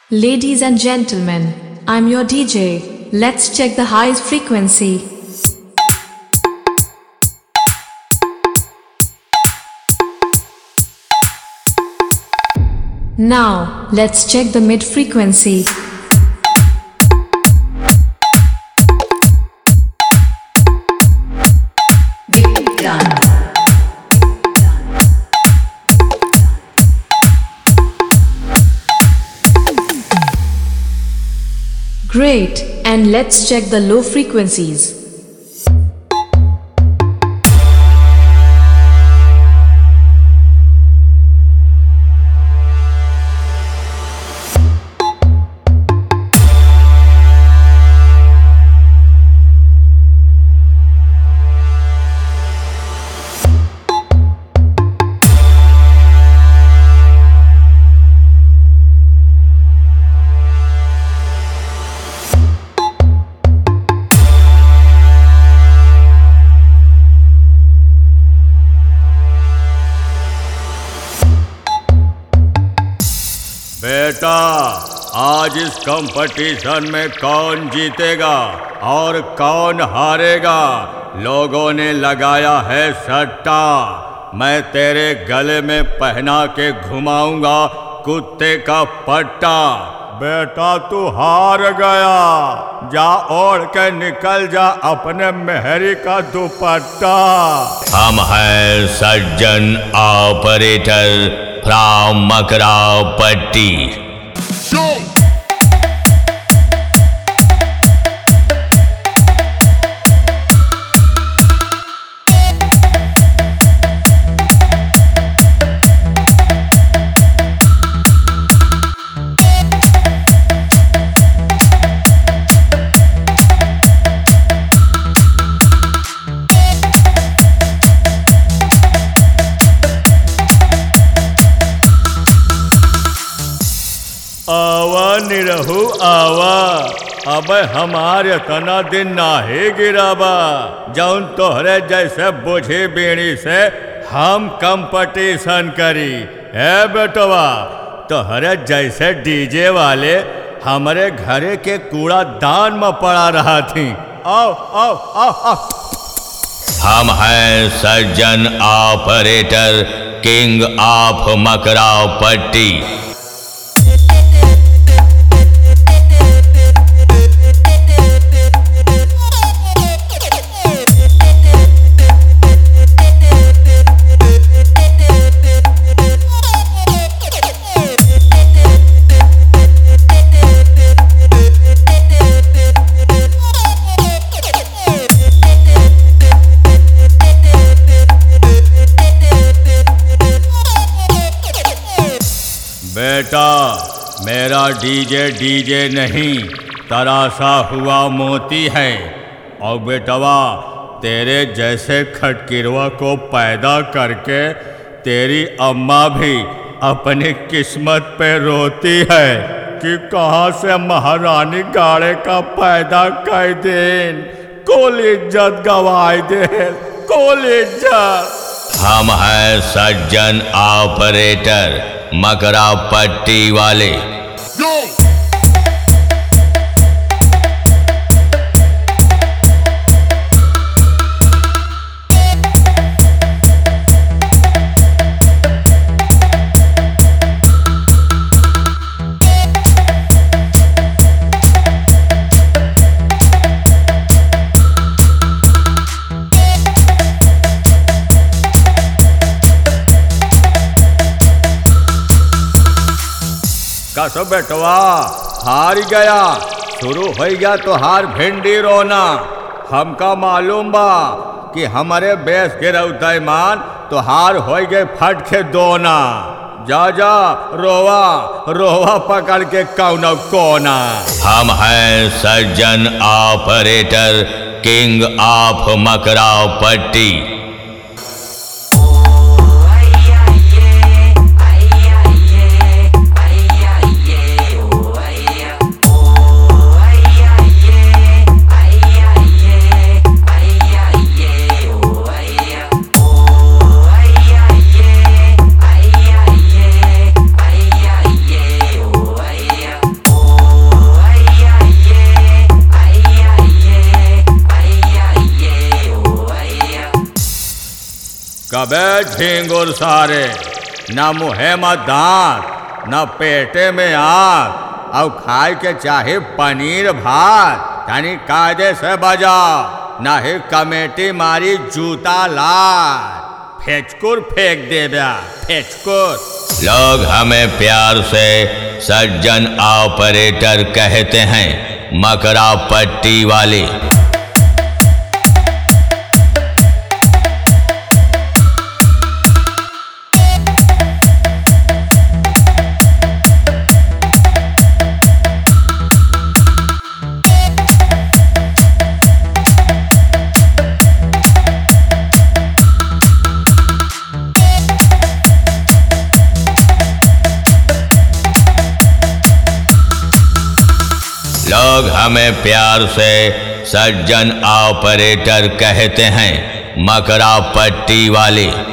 Ladies and gentlemen, I'm your DJ. Let's check the highest frequency. Now, let's check the mid frequency. Great, and let's check the low frequencies. बेटा, आज इस competition में कौन जीतेगा और कौन हारेगा? लोगों ने लगाया है सट्टा। मैं तेरे गले में पहना के घुमाऊंगा कुत्ते का पट्टा। बेटा, तू हार गया। जा ओढ़ के निकल जा अपने मेहरी का दुपट्टा। हम हैं सज्जन ऑपरेटर फ्रॉम मकराव पट्टी। आवा निरहु आवा, अब हमारे तना दिन नाहे गिराबा। जौन तोहरे जैसे बुझी बीड़ी से हम कंपटीशन करी है बेटवा। तोहरे जैसे डीजे वाले हमारे घरे के कूड़ा दान में पड़ा रहा थी। आओ आओ आओ आओ। हम हैं सज्जन ऑपरेटर किंग ऑफ मकराव पट्टी। बेटा, मेरा डीजे नहीं तराशा हुआ मोती है। और बेटवा, तेरे जैसे खटकिरवा को पैदा करके तेरी अम्मा भी अपनी किस्मत पे रोती है कि कहाँ से महारानी गाड़े का पैदा कर देन। कुल इज्जत गवाए दे, कुल इज्जत। हम हैं सज्जन ऑपरेटर मकराव पट्टी वाले। कसो बेटवा, हार गया। शुरू हो गया तो हार भिंडी रोना। हमका मालूम बा कि हमारे बेस के रउतैमान तो हार हो गए फट के दोना। जा जा रोवा रोवा पकड़ के कौनो कोना। हम हैं सज्जन ऑपरेटर किंग ऑफ मकराव पट्टी। कबे झिंगुर सारे, न मुहे में दांत न पेटे में आग, और खाए के चाहे पनीर भात, यानी कायदे से बजा, नहीं कमेटी मारी जूता लार, फेचकुर फेंक दे बया, फेचकुर। लोग हमें प्यार से सज्जन ऑपरेटर कहते हैं, मकरा पट्टी वाले। लोग हमें प्यार से सज्जन ऑपरेटर कहते हैं, मकरा पट्टी वाले।